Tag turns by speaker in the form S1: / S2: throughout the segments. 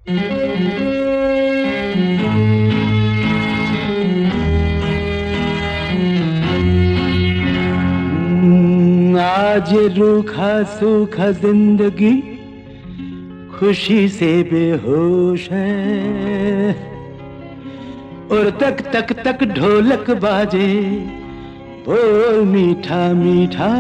S1: आज रूखा सूखा जिंदगी खुशी से बेहोश है, और तक तक तक ढोलक बाजे बोल मीठा मीठा।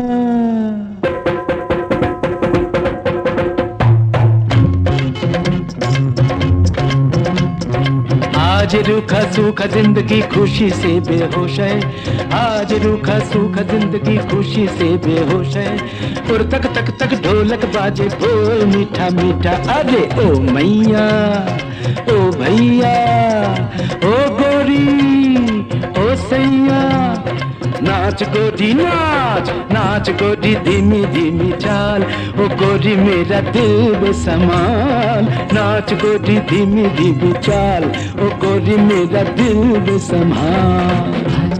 S1: आज रूखा सूखा जिंदगी खुशी से बेहोश है, आज रूखा सूखा जिंदगी खुशी से बेहोश है, और तक तक तक ढोलक बाजे बोल मीठा मीठा। अरे ओ मैया ओ भैया ओ गोरी ओ सैया, नाच गोरी नाच नाच गोरी धीमी धीमी चाल, ओ गोरी मेरा दिल बेसमाल। नाच गोरी धीमी धीमी चाल, ओ गोरी मेरा दिल बेसमाल।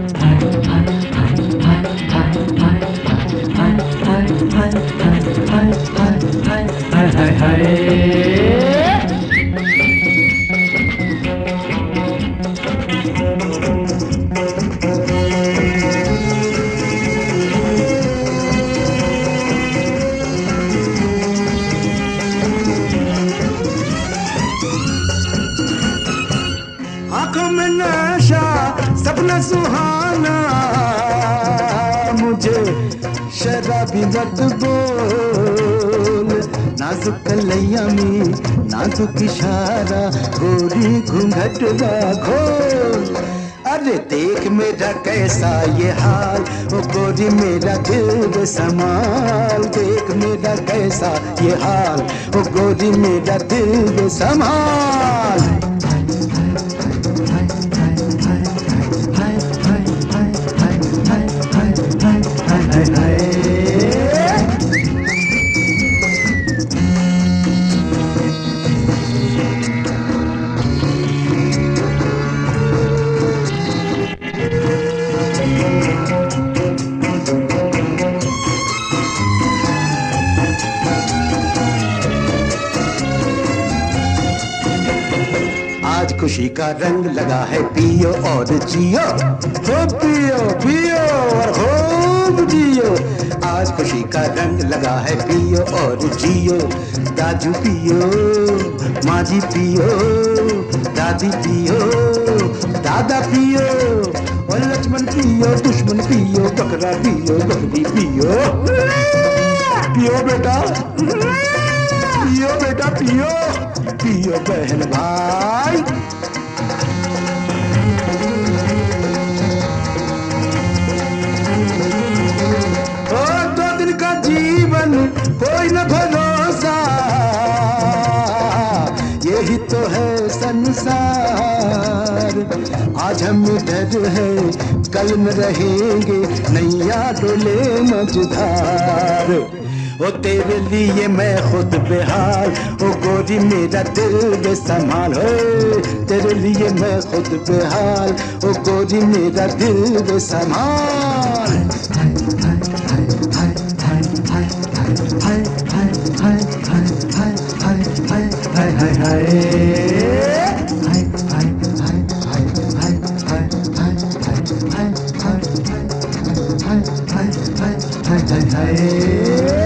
S1: हाय हाय हाय
S2: आंखों में नशा सपना सुहाना, मुझे शराबी मत बोल। नाजुक कलैया में नाजुक इशारा, गोरी घूंघट खोल। अरे देख मेरा कैसा ये हाल, ओ गोरी मेरा दिल संभाल। देख मेरा कैसा ये हाल, ओ गोरी मेरा दिल संभाल। आज खुशी का रंग लगा है, पियो और जियो, हो पियो पियो और खूब जियो। आज खुशी का रंग लगा है, पियो और जियो। दाजू पियो माजी पियो, दादी पियो दादा पियो, और लक्ष्मण पियो दुश्मन पियो, बकरा पियो बकरी पियो। पियो बेटा पियो बेटा पियो पियो बहन भाई। और 2 दिन का जीवन कोई न भरोसा, यही तो है संसार। आज हम इधर है कल में रहेंगे, नैया डोले मझधार। ओ तेरे लिए मैं खुद बेहाल, ओ गोरी मेरा दिल बेसंभाल। हो तेरे लिए मैं खुद बेहाल, ओ गोरी मेरा दिल बेसंभाल। हाय